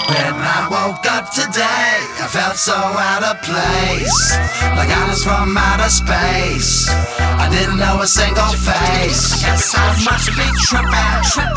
When I woke up today, I felt so out of place, like I was from outer space. I didn't know a single face. Guess I must be trippin'.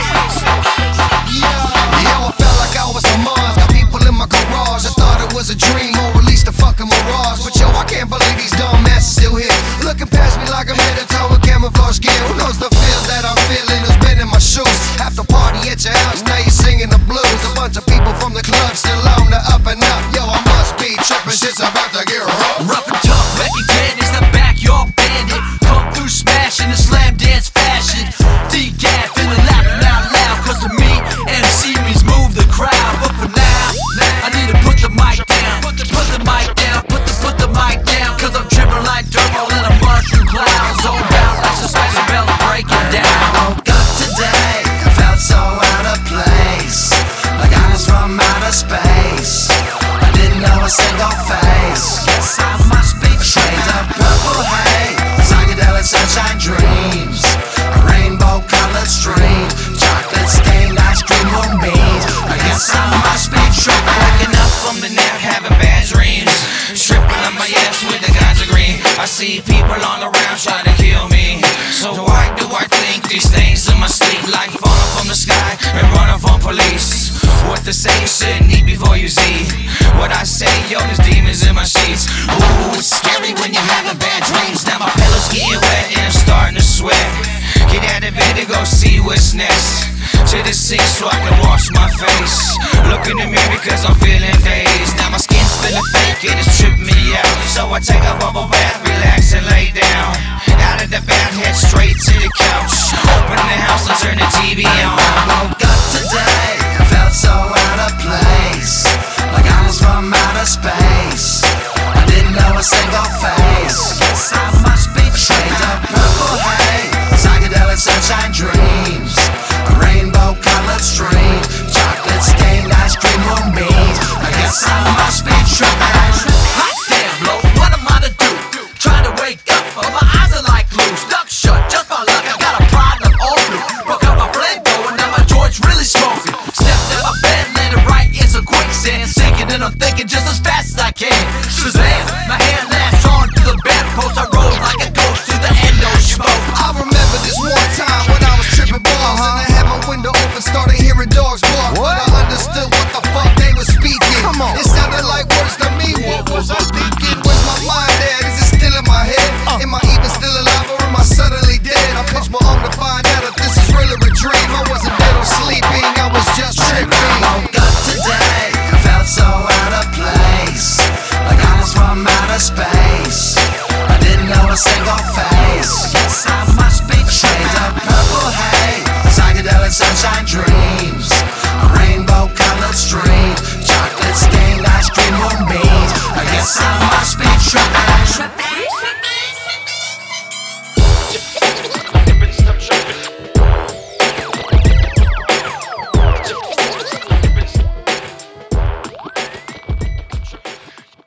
Yo, I felt like I was on Mars. Got people in my garage. I thought it was a dream, or at least a fucking mirage. But yo, I can't believe these dumb asses still here, looking past me like I'm head to toe with camouflage gear. Who knows the feel that I'm feeling? Who's been in my shoes? After party at your house, now you're singing the blues. A bunch of people from the club still on the up and up. Yo, I must be trippin'. Shit's about to get rough. Rough and tough, Becky Dan is the backyard bandit. Come through smashing the slam dance fashion. D-Gad feeling laughing out loud, cause to me, MC means move the crowd. But for now, I need to put the mic down. Put the mic down, put the mic down. Cause I'm tripping like Durbo in a mushroom cloud. So bound like suspension bells breaking down. Woke up today, I felt so out of place, like I was from outer space. I didn't know a single face. Guess I must be shades of purple haze, psychedelic sunshine dreams, a rainbow colored stream, chocolate stained ice cream moonbeams. I guess I must be tripping. Waking up from the nap, having bad dreams, tripping on my ass with the guns green. I see people all around trying to kill me. So why do I think these things in my sleep, like falling from the sky and running from police? What to say you shouldn't eat before you see. What I say, yo, there's demons in my sheets. Ooh, it's scary when you're having bad dreams. Now my pillow's getting wet and I'm starting to sweat. Get out of bed to go see what's next. To the sink so I can wash my face. Look in the mirror cause I'm feeling dazed. Now my skin's feeling fake and it's tripping me out. So I take a bubble bath, relax and lay down. Out of the bath, head straight to the couch. Open the house and turn the TV on. I woke up today, I felt so